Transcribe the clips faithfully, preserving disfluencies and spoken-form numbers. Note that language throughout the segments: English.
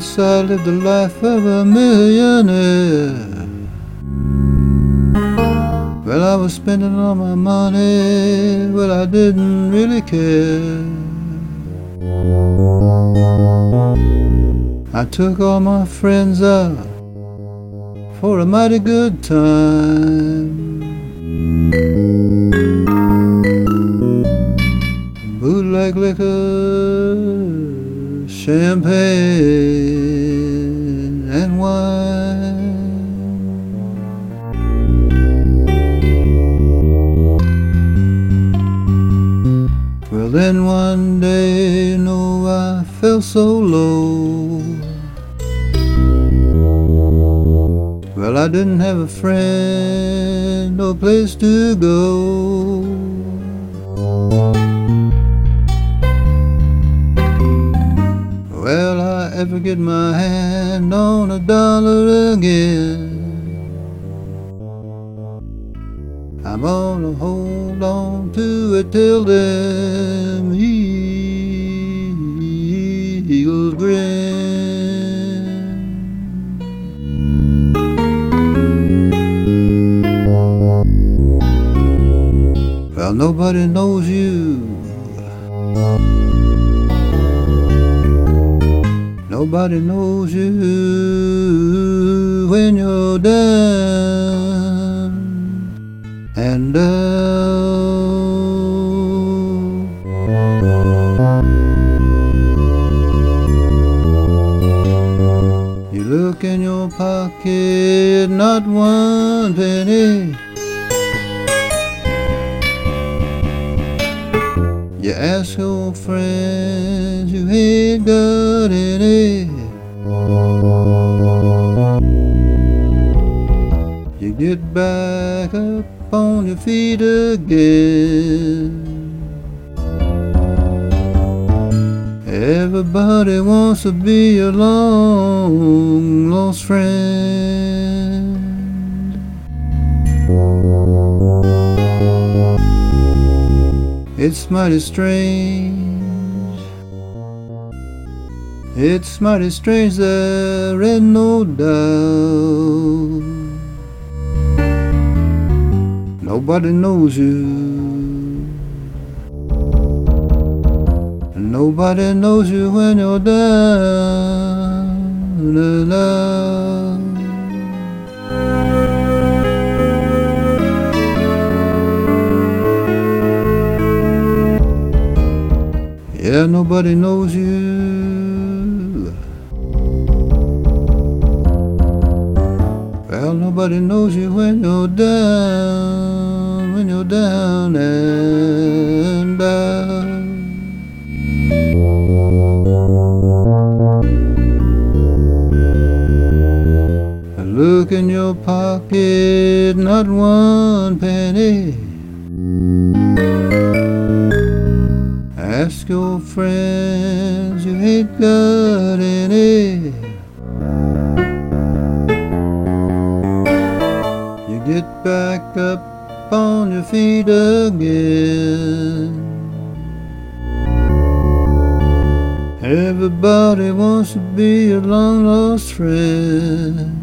once I lived the life of a millionaire. Well, I was spending all my money, well, I didn't really care. I took all my friends out for a mighty good time. Bootleg liquor, champagne, and wine. Well, then one day, no, I felt so low. Well, I didn't have a friend, no place to go. Well, I ever get my hand on a dollar again, I'm gonna hold on to it till them eagles grin. Well, nobody knows you, nobody knows you when you're down and out. You look in your pocket, not one penny. You ask your friends, you ain't got any. You get back up on your feet again. Everybody wants to be a long lost friend. It's mighty strange, it's mighty strange, there ain't no doubt. Nobody knows you, nobody knows you when you're down and out. Yeah, nobody knows you. Well, nobody knows you when you're down, when you're down and out. Look in your pocket, not one penny. Ask your friends, you ain't got any. You get back up on your feet again. Everybody wants to be a long lost friend.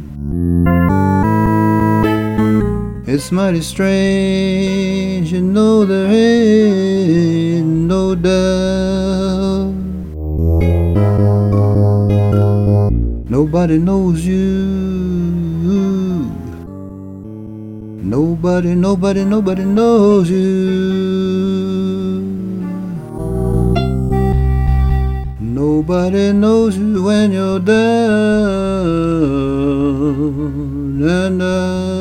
It's mighty strange, you know there ain't no doubt. Nobody knows you. Nobody, nobody, nobody knows you. Nobody knows you when you're down and out.